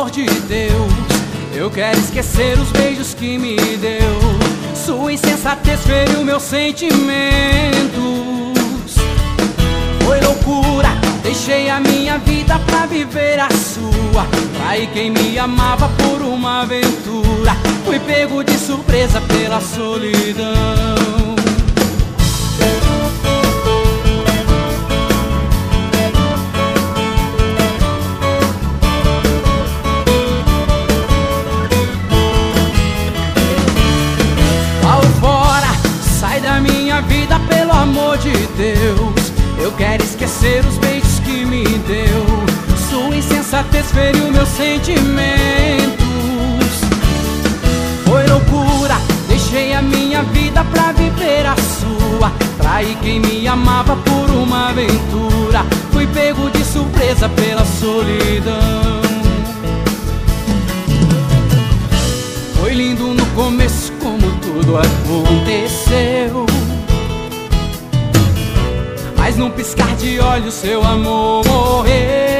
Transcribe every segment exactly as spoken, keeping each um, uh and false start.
amor de Deus. Eu quero esquecer os beijos que me deu. Sua insensatez feriu meus sentimentos. Foi loucura, deixei a minha vida pra viver a sua. Traí quem me amava por uma aventura. Fui pego de surpresa pela solidão. Vida, pelo amor de Deus, eu quero esquecer os beijos que me deu. Sua insensatez feriu meus sentimentos. Foi loucura, deixei a minha vida pra viver a sua. Traí quem me amava por uma aventura. Fui pego de surpresa pela solidão. Foi lindo no começo como tudo aconteceu, mas num piscar de olhos seu amor morreu.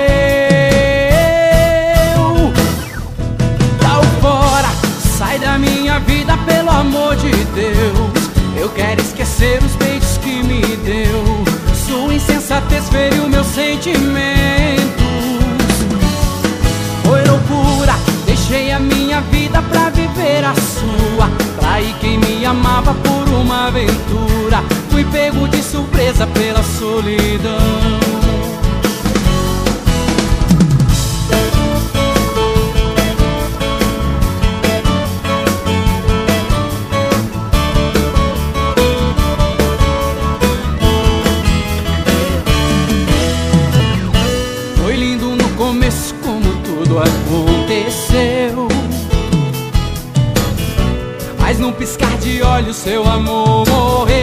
Tá fora, sai da minha vida, pelo amor de Deus. Eu quero esquecer os beijos que me deu. Sua insensatez feriu meus sentimentos. Foi loucura, deixei a minha vida pra viver a sua. Traí quem me amava por uma aventura. Fui pego de surpresa pela solidão. Foi lindo no começo como tudo aconteceu, mas num piscar de olhos seu amor morreu.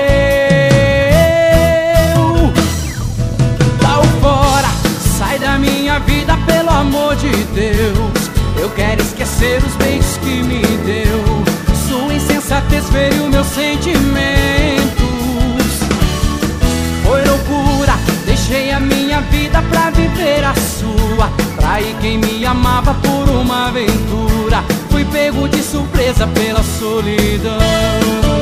Tá fora, sai da minha vida, pelo amor de Deus. Eu quero esquecer os beijos que me deu. Sua insensatez feriu meus sentimentos. Foi loucura, deixei a minha vida pra viver a sua. Traí quem me amava por uma aventura. Fui pego de surpresa pela solidão.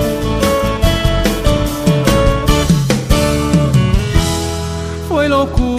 Foi loucura.